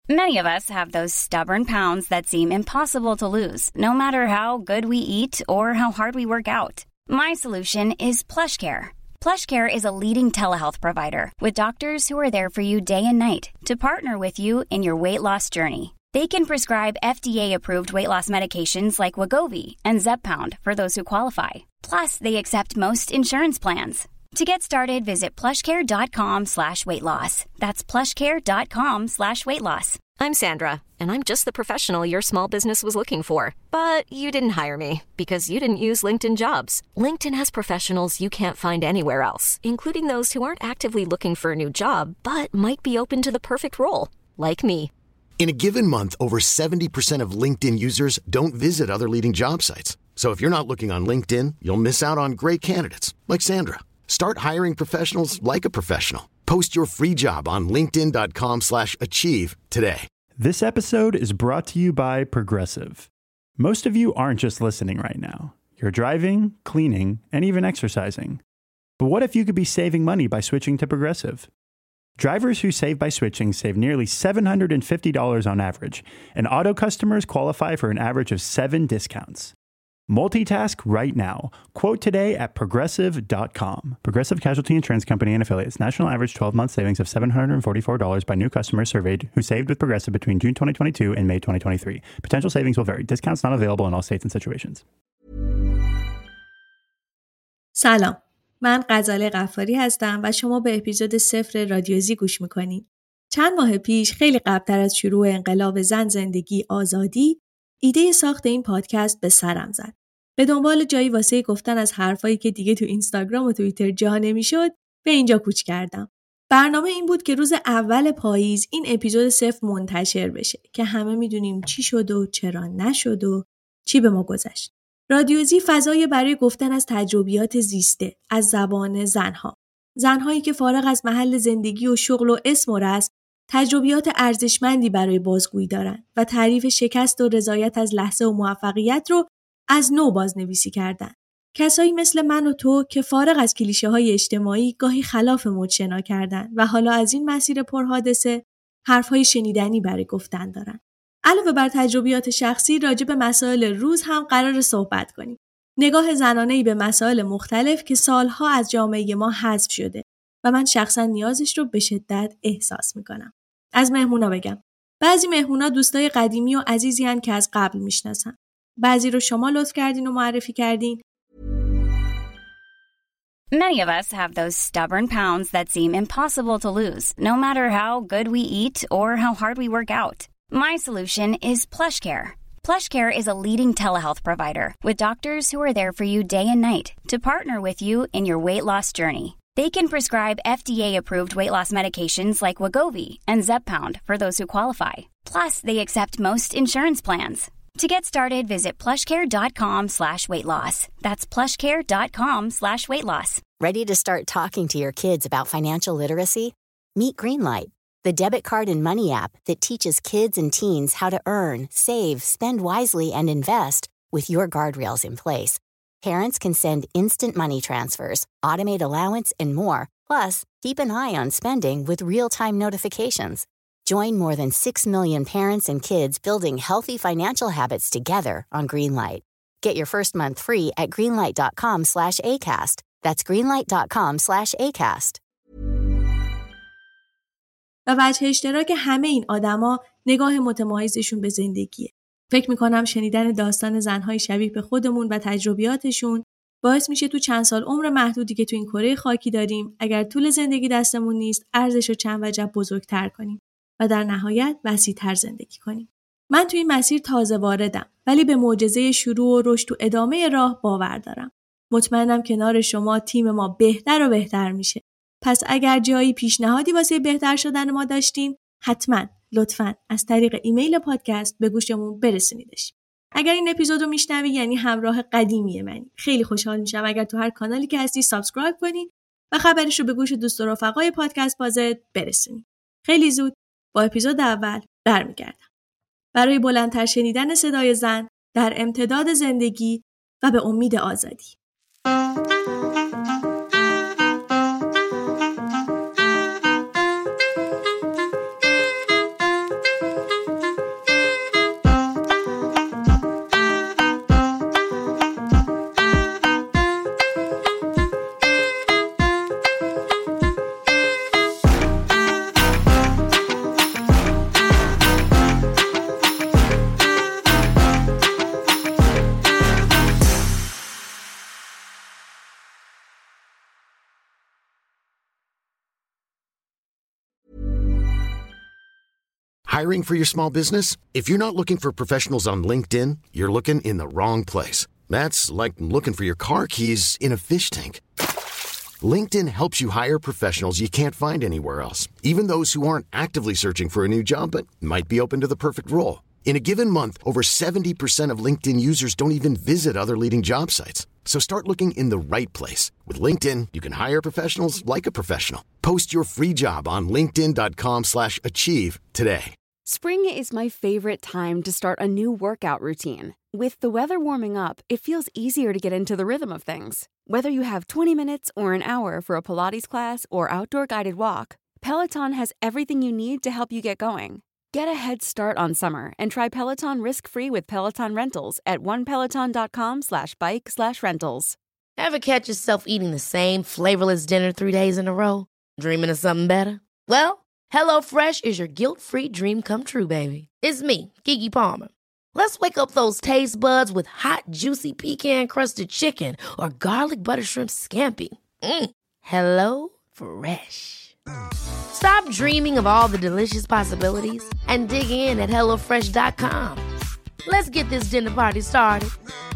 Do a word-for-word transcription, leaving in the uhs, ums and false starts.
Many of us have those stubborn pounds that seem impossible to lose, no matter how good we eat or how hard we work out. My solution is PlushCare. PlushCare is a leading telehealth provider with doctors who are there for you day and night to partner with you in your weight loss journey. They can prescribe F D A-approved weight loss medications like Wegovy and Zepbound for those who qualify. Plus, they accept most insurance plans. To get started, visit plushcare.com slash weight loss. That's plushcare.com slash weight loss. I'm Sandra, and I'm just the professional your small business was looking for. But you didn't hire me because you didn't use LinkedIn Jobs. LinkedIn has professionals you can't find anywhere else, including those who aren't actively looking for a new job, but might be open to the perfect role, like me. In a given month, over seventy percent of LinkedIn users don't visit other leading job sites. So if you're not looking on LinkedIn, you'll miss out on great candidates like Sandra. Start hiring professionals like a professional. Post your free job on linkedin.com slash achieve today. This episode is brought to you by Progressive. Most of you aren't just listening right now. You're driving, cleaning, and even exercising. But what if you could be saving money by switching to Progressive? Drivers who save by switching save nearly seven hundred fifty dollars on average, and auto customers qualify for an average of seven discounts. Multitask right now. Quote today at progressive dot com. Progressive Casualty Insurance Company and Affiliates. National average twelve-month savings of seven hundred forty-four dollars by new customers surveyed who saved with Progressive between June twenty twenty-two and May twenty twenty-three. Potential savings will vary. Discounts not available in all states and situations. سلام. من غزاله غفاری هستم و شما به اپیزود صفر رادیوزی گوش میکنید. چند ماه پیش خیلی قبلتر از شروع انقلاب زن زندگی آزادی ایده ساخت این پادکست به سرم زد. به دنبال جایی واسه گفتن از حرفایی که دیگه تو اینستاگرام و توییتر جا نمیشد به اینجا کوچ کردم. برنامه این بود که روز اول پاییز این اپیزود صفر منتشر بشه که همه میدونیم چی شد و چرا نشد و چی به ما گذشت. رادیوزی فضای برای گفتن از تجربیات زیسته از زبان زنها. زنهایی که فارغ از محل زندگی و شغل و اسم و رسم تجربیات ارزشمندی برای بازگویی دارن و تعریف شکست و رضایت از لحظه و موفقیت رو از نو بازنویسی کردن. کسایی مثل من و تو که فارغ از کلیشه های اجتماعی گاهی خلاف مد شنا کردن و حالا از این مسیر پرحادثه حرفهای شنیدنی برای گفتن دارن. علاوه بر تجربیات شخصی راجع به مسائل روز هم قرار صحبت کنیم. نگاه زنانه‌ای به مسائل مختلف که سالها از جامعه ما حذف شده و من شخصا نیازش رو به شدت احساس میکنم. از مهمونا بگم. بعضی مهمونا دوستای قدیمی و عزیزی هن که از قبل میشناسن. بعضی رو شما لطف کردین و معرفی کردین. Many of us have those stubborn pounds that seem impossible to lose, no matter how good we eat or how hard we work out. My solution is PlushCare. PlushCare is a leading telehealth provider with doctors who are there for you day and night to partner with you in your weight loss journey. They can prescribe F D A-approved weight loss medications like Wegovy and Zepbound for those who qualify. Plus, they accept most insurance plans. To get started, visit plushcare.com slash weight loss. That's plushcare.com slash weight loss. Ready to start talking to your kids about financial literacy? Meet Greenlight, the debit card and money app that teaches kids and teens how to earn, save, spend wisely, and invest with your guardrails in place. Parents can send instant money transfers, automate allowance, and more. Plus, keep an eye on spending with real-time notifications. Join more than six million parents and kids building healthy financial habits together on Greenlight. Get your first month free at greenlight.com slash ACAST. That's greenlight.com slash ACAST. و وجه اشتراک همه این آدما نگاه متمایزشون به زندگیه. فکر میکنم شنیدن داستان زنهای شبیه به خودمون و تجربیاتشون باعث میشه تو چند سال عمر محدودی که تو این کره خاکی داریم اگر طول زندگی دستمون نیست ارزش رو چند وجه بزرگتر کنیم و در نهایت وسیع‌تر زندگی کنیم. من تو این مسیر تازه واردم ولی به معجزه شروع و رشد تو ادامه راه باور دارم. مطمئنم کنار شما تیم ما بهتر و بهتر میشه. پس اگر جایی پیشنهادی واسه بهتر شدن ما داشتین حتما لطفاً از طریق ایمیل پادکست به گوشمون برسونیدش. اگر این اپیزودو میشنوی یعنی همراه قدیمی منی. خیلی خوشحال میشم اگر تو هر کانالی که هستی سابسکرایب کنی و خبرش رو به گوش دوست و رفقای پادکست بازت برسونی. خیلی زود با اپیزود اول برمیگردم. برای بلندتر شنیدن صدای زن در امتداد زندگی و به امید آزادی. Hiring for your small business? If you're not looking for professionals on LinkedIn, you're looking in the wrong place. That's like looking for your car keys in a fish tank. LinkedIn helps you hire professionals you can't find anywhere else, even those who aren't actively searching for a new job but might be open to the perfect role. In a given month, over seventy percent of LinkedIn users don't even visit other leading job sites. So start looking in the right place. With LinkedIn, you can hire professionals like a professional. Post your free job on linkedin dot com slash achieve today. Spring is my favorite time to start a new workout routine. With the weather warming up, it feels easier to get into the rhythm of things. Whether you have twenty minutes or an hour for a Pilates class or outdoor guided walk, Peloton has everything you need to help you get going. Get a head start on summer and try Peloton risk-free with Peloton Rentals at onepeloton.com slash bike slash rentals. Ever catch yourself eating the same flavorless dinner three days in a row? Dreaming of something better? Well, HelloFresh is your guilt-free dream come true, baby. It's me, Keke Palmer. Let's wake up those taste buds with hot, juicy pecan-crusted chicken or garlic butter shrimp scampi. Mm. Hello Fresh. Stop dreaming of all the delicious possibilities and dig in at hello fresh dot com. Let's get this dinner party started.